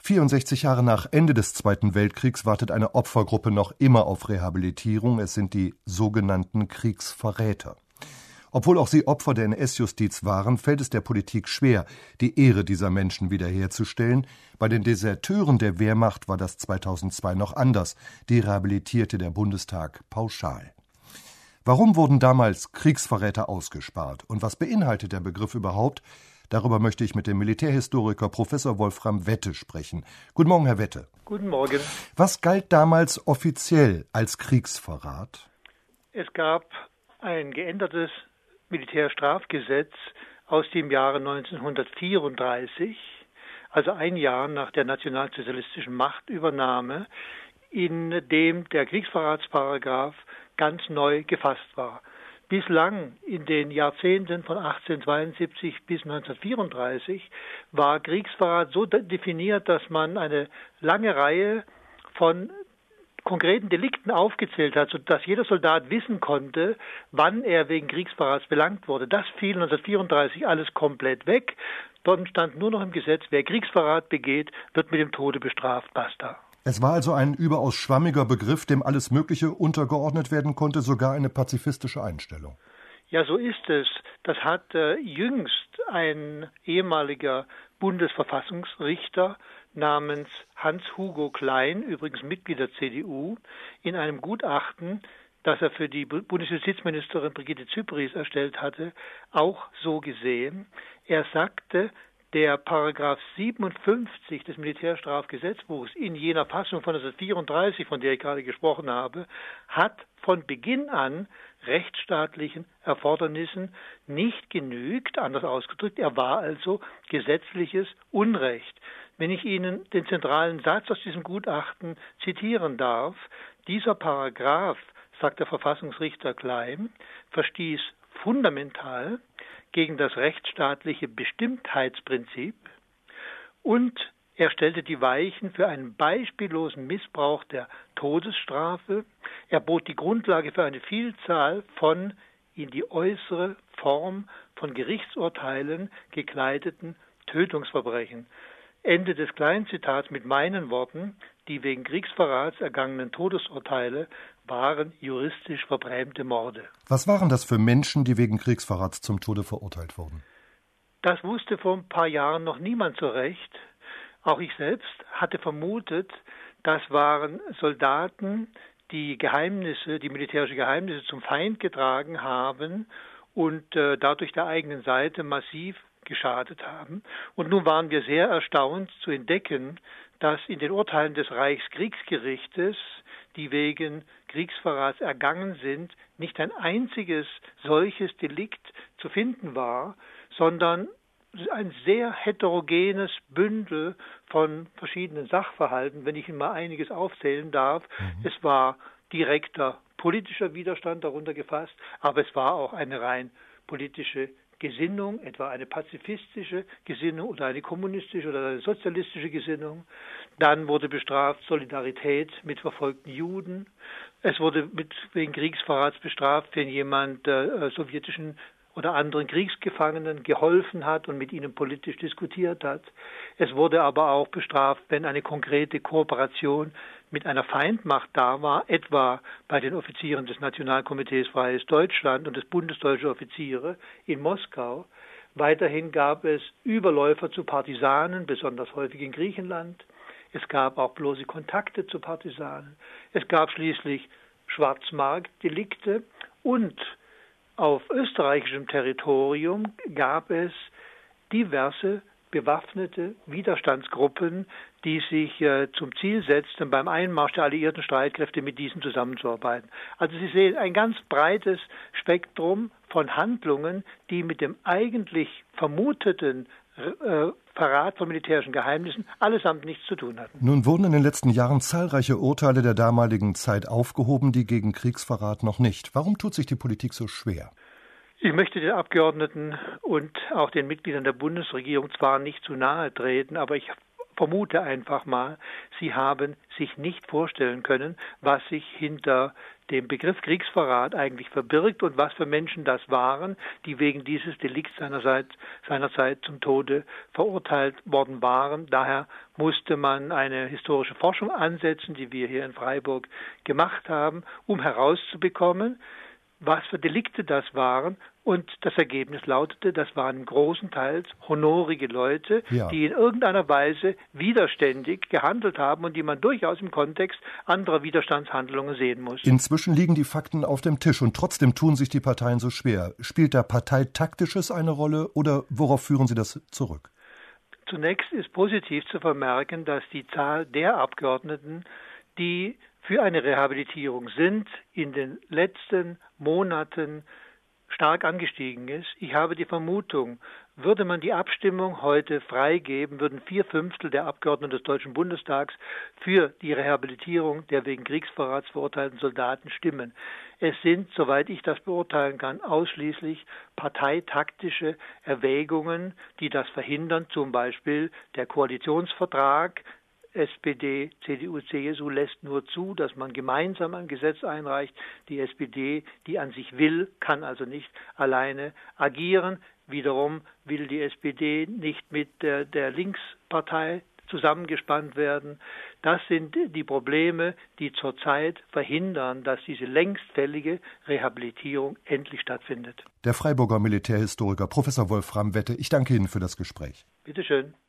64 Jahre nach Ende des Zweiten Weltkriegs wartet eine Opfergruppe noch immer auf Rehabilitierung. Es sind die sogenannten Kriegsverräter. Obwohl auch sie Opfer der NS-Justiz waren, fällt es der Politik schwer, die Ehre dieser Menschen wiederherzustellen. Bei den Deserteuren der Wehrmacht war das 2002 noch anders. Die rehabilitierte der Bundestag pauschal. Warum wurden damals Kriegsverräter ausgespart? Und was beinhaltet der Begriff überhaupt? Darüber möchte ich mit dem Militärhistoriker Professor Wolfram Wette sprechen. Guten Morgen, Herr Wette. Guten Morgen. Was galt damals offiziell als Kriegsverrat? Es gab ein geändertes Militärstrafgesetz aus dem Jahre 1934, also ein Jahr nach der nationalsozialistischen Machtübernahme, in dem der Kriegsverratsparagraph ganz neu gefasst war. Bislang in den Jahrzehnten von 1872 bis 1934 war Kriegsverrat so definiert, dass man eine lange Reihe von konkreten Delikten aufgezählt hat, sodass jeder Soldat wissen konnte, wann er wegen Kriegsverrats belangt wurde. Das fiel 1934 alles komplett weg. Dort stand nur noch im Gesetz, wer Kriegsverrat begeht, wird mit dem Tode bestraft. Basta. Es war also ein überaus schwammiger Begriff, dem alles Mögliche untergeordnet werden konnte, sogar eine pazifistische Einstellung. Ja, so ist es. Das hat jüngst ein ehemaliger Bundesverfassungsrichter namens Hans-Hugo Klein, übrigens Mitglied der CDU, in einem Gutachten, das er für die Bundesjustizministerin Brigitte Zypries erstellt hatte, auch so gesehen. Er sagte, der Paragraph 57 des Militärstrafgesetzbuchs in jener Fassung von 1934, von der ich gerade gesprochen habe, hat von Beginn an rechtsstaatlichen Erfordernissen nicht genügt, anders ausgedrückt, er war also gesetzliches Unrecht. Wenn ich Ihnen den zentralen Satz aus diesem Gutachten zitieren darf, dieser Paragraph, sagt der Verfassungsrichter Klein, verstieß fundamental gegen das rechtsstaatliche Bestimmtheitsprinzip und er stellte die Weichen für einen beispiellosen Missbrauch der Todesstrafe. Er bot die Grundlage für eine Vielzahl von in die äußere Form von Gerichtsurteilen gekleideten Tötungsverbrechen. Ende des Kleinzitats mit meinen Worten: Die wegen Kriegsverrats ergangenen Todesurteile waren juristisch verbrämte Morde. Was waren das für Menschen, die wegen Kriegsverrats zum Tode verurteilt wurden? Das wusste vor ein paar Jahren noch niemand so recht. Auch ich selbst hatte vermutet, das waren Soldaten, die militärische Geheimnisse zum Feind getragen haben und dadurch der eigenen Seite massiv geschadet haben. Und nun waren wir sehr erstaunt zu entdecken, dass in den Urteilen des Reichskriegsgerichtes, die wegen Kriegsverrats ergangen sind, nicht ein einziges solches Delikt zu finden war, sondern ein sehr heterogenes Bündel von verschiedenen Sachverhalten, wenn ich Ihnen mal einiges aufzählen darf. Es war direkter politischer Widerstand darunter gefasst, aber es war auch eine rein politische Gesinnung, etwa eine pazifistische Gesinnung oder eine kommunistische oder eine sozialistische Gesinnung. Dann wurde bestraft Solidarität mit verfolgten Juden. Es wurde wegen Kriegsverrats bestraft, wenn jemand sowjetischen oder anderen Kriegsgefangenen geholfen hat und mit ihnen politisch diskutiert hat. Es wurde aber auch bestraft, wenn eine konkrete Kooperation mit einer Feindmacht da war, etwa bei den Offizieren des Nationalkomitees Freies Deutschland und des Bundes Deutscher Offiziere in Moskau. Weiterhin gab es Überläufer zu Partisanen, besonders häufig in Griechenland. Es gab auch bloße Kontakte zu Partisanen. Es gab schließlich Schwarzmarktdelikte und auf österreichischem Territorium gab es diverse bewaffnete Widerstandsgruppen, die sich zum Ziel setzten, beim Einmarsch der alliierten Streitkräfte mit diesen zusammenzuarbeiten. Also Sie sehen ein ganz breites Spektrum von Handlungen, die mit dem eigentlich vermuteten Verrat von militärischen Geheimnissen allesamt nichts zu tun hatten. Nun wurden in den letzten Jahren zahlreiche Urteile der damaligen Zeit aufgehoben, die gegen Kriegsverrat noch nicht. Warum tut sich die Politik so schwer? Ich möchte den Abgeordneten und auch den Mitgliedern der Bundesregierung zwar nicht zu nahe treten, aber ich vermute einfach mal, Sie haben sich nicht vorstellen können, was sich hinter dem Begriff Kriegsverrat eigentlich verbirgt und was für Menschen das waren, die wegen dieses Delikts seinerzeit zum Tode verurteilt worden waren. Daher musste man eine historische Forschung ansetzen, die wir hier in Freiburg gemacht haben, um herauszubekommen, was für Delikte das waren. Und das Ergebnis lautete, das waren großenteils honorige Leute, die in irgendeiner Weise widerständig gehandelt haben und die man durchaus im Kontext anderer Widerstandshandlungen sehen muss. Inzwischen liegen die Fakten auf dem Tisch und trotzdem tun sich die Parteien so schwer. Spielt da Parteitaktisches eine Rolle oder worauf führen Sie das zurück? Zunächst ist positiv zu vermerken, dass die Zahl der Abgeordneten, die für eine Rehabilitierung sind, in den letzten Monaten stark angestiegen ist. Ich habe die Vermutung, würde man die Abstimmung heute freigeben, würden 4/5 der Abgeordneten des Deutschen Bundestags für die Rehabilitierung der wegen Kriegsverrats verurteilten Soldaten stimmen. Es sind, soweit ich das beurteilen kann, ausschließlich parteitaktische Erwägungen, die das verhindern, zum Beispiel der Koalitionsvertrag SPD, CDU, CSU lässt nur zu, dass man gemeinsam ein Gesetz einreicht. Die SPD, die an sich will, kann also nicht alleine agieren. Wiederum will die SPD nicht mit der Linkspartei zusammengespannt werden. Das sind die Probleme, die zurzeit verhindern, dass diese längst fällige Rehabilitierung endlich stattfindet. Der Freiburger Militärhistoriker Professor Wolfram Wette, ich danke Ihnen für das Gespräch. Bitte schön.